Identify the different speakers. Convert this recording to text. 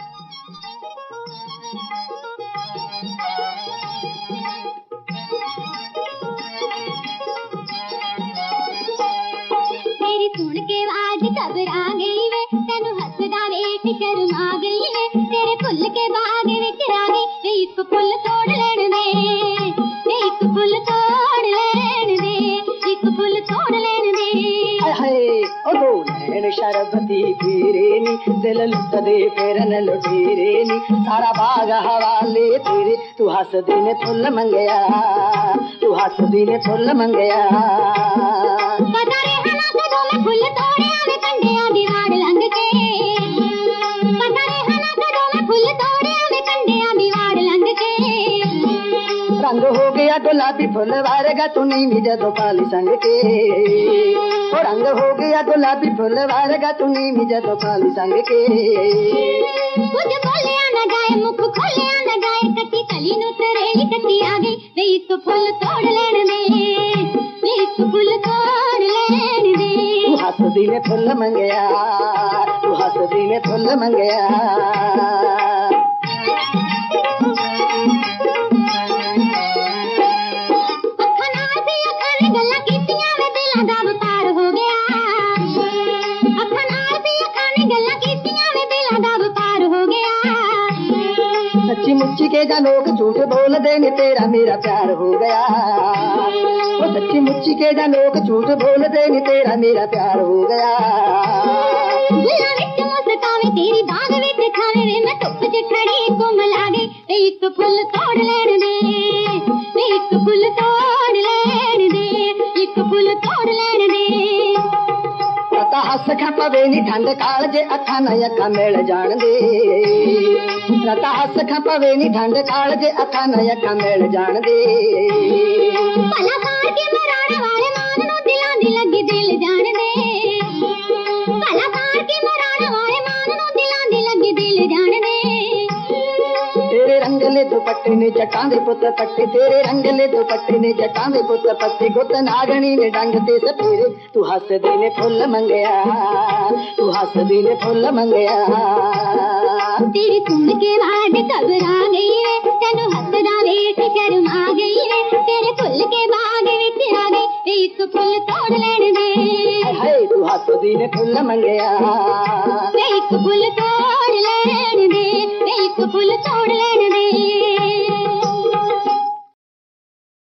Speaker 1: तेरी सुन के आवाज घबरा गई वे, तेनू हसदा वेख शर्मा गई वे, तेरे फुल के बाग विच आ गई वे, एक फुल तोड़ लेण दे, एक फुल तोड़ लेण दे, एक फुल तोड़ लेण दे।
Speaker 2: हाय ओ दो नैन शरबती तेरे नी, दिल लुट दे फिर न लुटेरे नी, सारा बाग हवाले तेरे, तू हस दी ने फुल मंगया, तू हस दी ने फुल मंगया।
Speaker 1: पता रहना कदों मैं फुल तोड़िया वे कंडिया दी वाड़ लंघ के, पता रहना कदों मैं फुल तोड़िया वे कंडिया दी वाड़ लंघ के।
Speaker 2: रंग हो गया गुलाबी फुल वारेगा तू नीवी जदों पाली संग के, ओ रंग हो गया गुलाबी फुल वारेगा तू नीवी जदों पाली संग के।
Speaker 1: कुछ बोलिया न जाए मुख खोलिया न जाए, कटी कली नू तरेली कटी आ गई वे, एक फुल तोड़ लेण दे, वे एक फुल तोड़ लेण दे।
Speaker 2: तू हस दी ने फुल मंगया, तू हस दी ने फुल मंगया।
Speaker 1: अखां नाल दी अखां ने गल्लां कीतियां वे, दिलां दा वपार हो गया, अखां नाल दी अखां ने गल्लां कीतियां वे, दिलां दा वपार हो गया।
Speaker 2: सच्ची मुच्ची के जा लोग झूठ बोल दे ने, तेरा मेरा प्यार हो गया, ओ सच्ची मुच्ची के जा लोग झूठ बोल दे ने, तेरा मेरा प्यार हो गया।
Speaker 1: बुल्ला विच मुस्कावे तेरी बाग विच खावे वे, मैं धुप च खड़ी कोमल आ गई वे, एक फुल तोड़ लेण दे, वे एक फुल तोड़ लेण दे, एक फुल तोड़ लेण दे।
Speaker 2: पता हस खा पवे नी ठंड काल जे अखां न अखां मिल जाण दे, रता हस खा पवे नी ठंड काल जे अखां न अखां मिल जाण दे।
Speaker 1: भला पार के मराण वाले मान नू दिलां दी लगी दिल जाण दे, भला पार के मराण वाले मान नू दिलां दी लगी दिल जाण दे।
Speaker 2: तेरे रंगले दुपट्टे ने जटां दे पुत्त पट्टे, तेरे रंगले दुपट्टे ने जटां दे पुत्त पट्टे, गुत नागणी ने डंग ते सपेरे, तू हस दी ने फुल मंगया, तू हस दी ने फुल मंगया।
Speaker 1: तेरी सुन के आवाज घबरा गई वे, तेनू हसदा वेख शर्मा गई वे, तेरे फुल के बाग विच आ गई वे, एक फुल तोड़ लेण दे।
Speaker 2: हाय तू हस दी ने फुल मंगया,
Speaker 1: वे एक फुल तोड़ लेण दे, वे एक फुल